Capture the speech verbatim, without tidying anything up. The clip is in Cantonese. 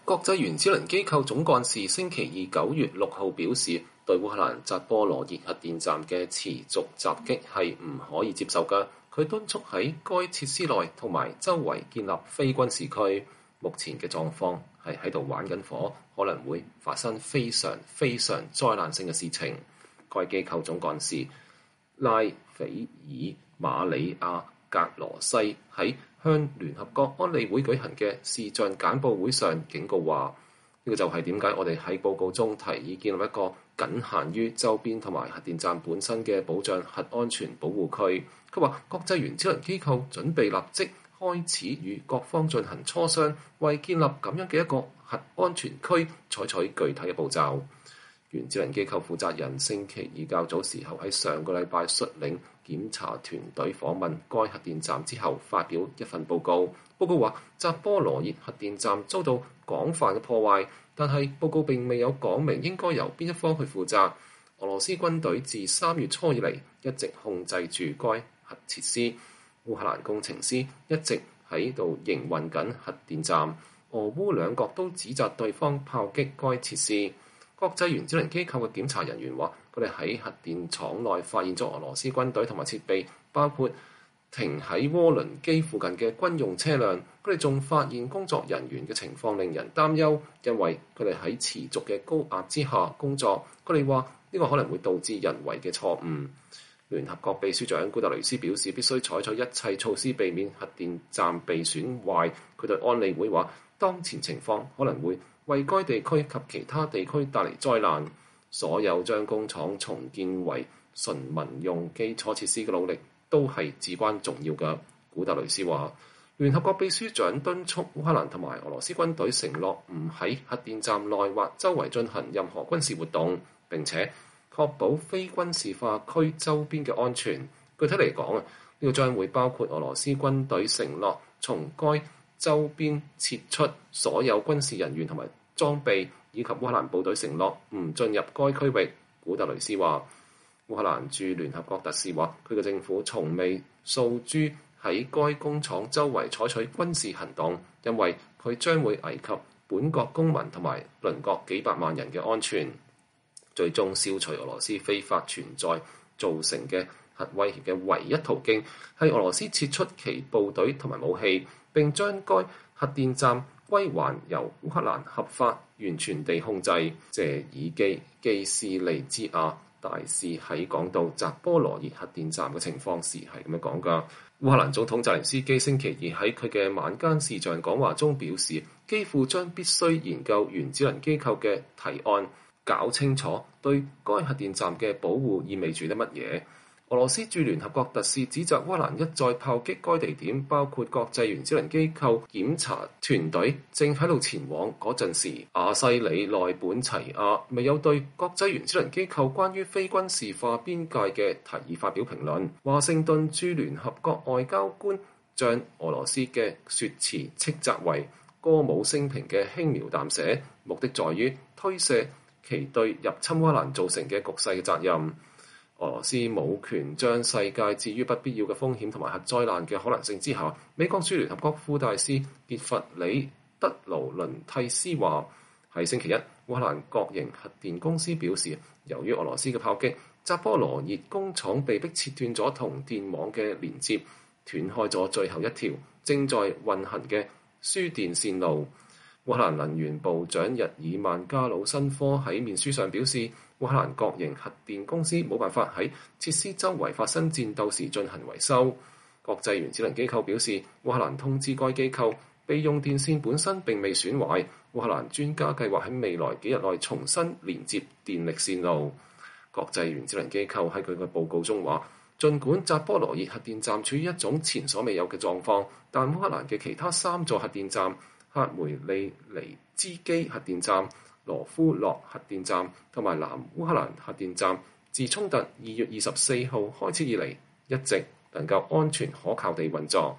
國際原子能機構總幹事星期二九月六號表示，對烏克蘭扎波羅熱核電站嘅持續襲擊係唔可以接受嘅。佢敦促喺該設施內同埋周圍建立非軍事區。目前嘅狀況係喺度玩緊火，可能會發生非常非常災難性嘅事情。該機構總幹事拉斐爾馬里亞格羅西喺向聯合國安理會舉行嘅視像簡報會上警告話，呢個就係點解我哋喺報告中提議建立一個僅限於周邊同埋核電站本身嘅保障核安全保護區。佢話國際原子能機構準備立即開始與各方進行磋商，為建立咁樣嘅一個核安全區採取具體嘅步驟。原子能機構負責人星期二較早時候喺上個禮拜率領檢查團隊訪問該核電站之後，發表一份報告。報告話，扎波羅熱核電站遭到廣泛嘅破壞，但係報告並未有講明應該由邊一方去負責。俄羅斯軍隊自三月初以嚟一直控制住該核設施，烏克蘭工程師一直喺度營運緊核電站。俄烏兩國都指責對方炮擊該設施。國際原子能機構嘅檢查人員話，佢哋喺核電廠內發現咗俄羅斯軍隊同埋設備，包括停喺渦輪機附近嘅軍用車輛。佢哋仲發現工作人員嘅情況令人擔憂，因為佢哋喺持續嘅高壓之下工作。佢哋話呢個可能會導致人為嘅錯誤。聯合國秘書長古特雷斯表示，必須採取一切措施避免核電站被損壞。佢對安理會話，當前情況可能會為該地區及其他地區帶嚟災難。所有將工廠重建為純民用基礎設施嘅努力都係至關重要嘅。古特雷斯話，聯合國秘書長敦促烏克蘭同埋俄羅斯軍隊承諾唔喺核電站內或周圍進行任何軍事活動，並且確保非軍事化區周邊嘅安全。具體嚟講啊，呢個將會包括俄羅斯軍隊承諾從該周邊撤出所有軍事人員同埋裝備，以及烏克蘭部隊承諾唔進入該區域。古特雷斯話，烏克蘭駐聯合國特使話，佢嘅政府從未訴諸喺該工廠周圍採取軍事行動，因為佢將會危及本國公民同埋鄰國幾百萬人嘅安全。最終消除俄羅斯非法存在造成嘅核威脅嘅唯一途徑係俄羅斯撤出其部隊同埋武器，並將該核電站歸還由烏克蘭合法完全地控制。謝爾基基斯利茲亞大使喺講到扎波羅熱核電站嘅情況時係咁樣講㗎。烏克蘭總統澤連斯基星期二喺佢嘅晚間視像講話中表示，基輔將必須研究原子能機構嘅提案，搞清楚對該核電站嘅保護意味住啲乜嘢。俄羅斯駐聯合國特使指責烏克蘭一再炮擊該地點，包括國際原子能機構檢查團隊正喺度前往嗰陣時，阿西里內本齊亞未有對國際原子能機構關於非軍事化邊界嘅提議發表評論。華盛頓駐聯合國外交官將俄羅斯嘅說辭斥責為歌舞升平嘅輕描淡寫，目的在於推卸其對入侵烏克蘭造成嘅局勢嘅責任。俄羅斯冇權將世界置於不必要嘅風險同埋核災難嘅可能性之下。美國駐聯合國副大使傑弗里德勞倫蒂斯話，喺星期一，烏克蘭國營核電公司表示，由於俄羅斯嘅炮擊，扎波羅熱工廠被迫切斷咗同電網嘅連接，斷開咗最後一條正在運行嘅輸電線路。烏克蘭能源部長日爾曼加魯申科喺面書上表示，烏克蘭國營核電公司冇辦法喺設施周圍發生戰鬥時進行維修。國際原子能機構表示，烏克蘭通知該機構備用電線本身並未損壞。烏克蘭專家計劃喺未來幾日內重新連接電力線路。國際原子能機構喺佢嘅報告中話，儘管扎波羅熱核電站處於一種前所未有嘅狀況，但烏克蘭嘅其他三座核電站，克梅利尼茲基核電站、羅夫諾核電站同埋南烏克蘭核電站，自衝突二月二十四號開始以嚟，一直能夠安全可靠地運作。